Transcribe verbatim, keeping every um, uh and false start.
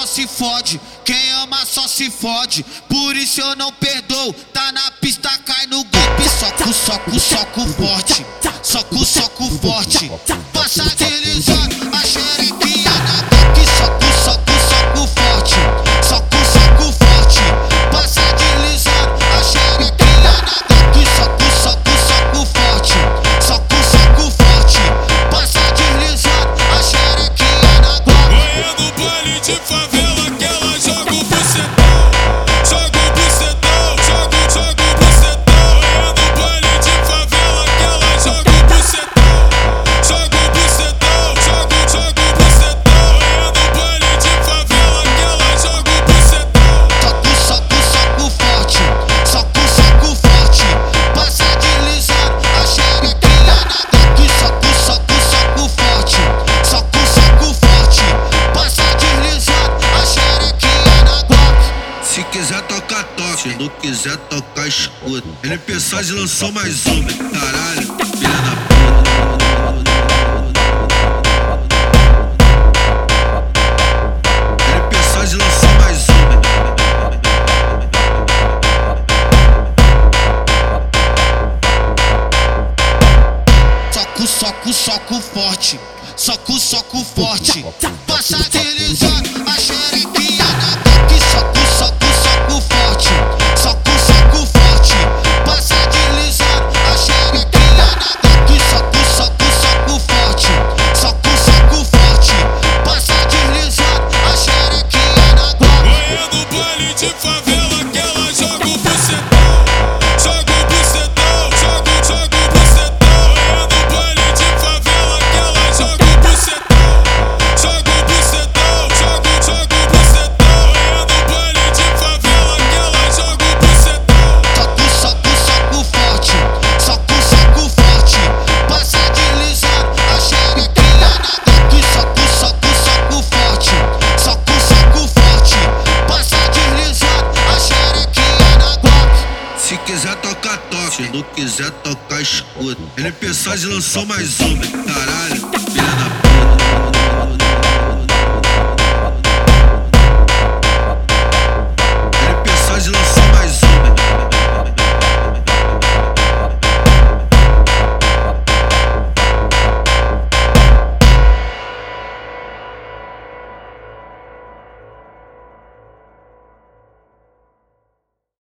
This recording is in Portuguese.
se fode, quem ama só se fode. Por isso eu não perdoo, tá na pista, cai no golpe. Soco, soco, soco forte, soco, soco forte. Passa deslizando a xerequinha na golpe. Soco, soco, soco forte, soco, soco forte. Passa deslizando a xerequinha na golpe. Soco, soco, soco forte, soco, soco forte. Passa deslizando a xerequinha na golpe. Olha no baile de favela que ela joga o bucetão, joga o bucetão, joga, joga o bucetão. Olha no baile de favela que ela joga o bucetão, joga o bucetão, joga, joga o bucetão. Olha no baile de favela que ela joga o bucetão. Soco, soco, soco forte, soco, soco forte. Passa deslizando a xerequinha na golpe. Soco, soco, soco forte, soco, soco forte. Passa deslizando a xerequinha na golpe. Se quiser tocar, toca. Se não quiser tocar, escuta. N P Saz lançou mais uma, caralho, filha da puta. N P Saz lançou mais uma. Soco, soco, soco forte, soco, soco forte. Passa deslizando a xerequinha na golpe. Soco, soco, soco forte, soco, soco forte. Passa deslizando a xerequinha na golpe. Soco, soco, soco forte, soco, soco forte. Passa deslizando a xerequinha na golpe. Olha no baile de favela que ela joga o bucetão, joga o bucetão, joga, joga o bucetão. Olha no baile de favela que ela joga o bucetão, joga o bucetão, joga, joga o bucetão. Olha no baile de favela que ela joga o bucetão. Soco, soco, soco forte, soco, soco forte. Passa deslizando a xerequinha na golpe. Soco, soco, soco forte, soco, soco forte. Passa deslizando a xerequinha na golpe. Se quiser tocar, toca. Se não quiser tocar, escuta. N P Saz lançou mais uma, caralho.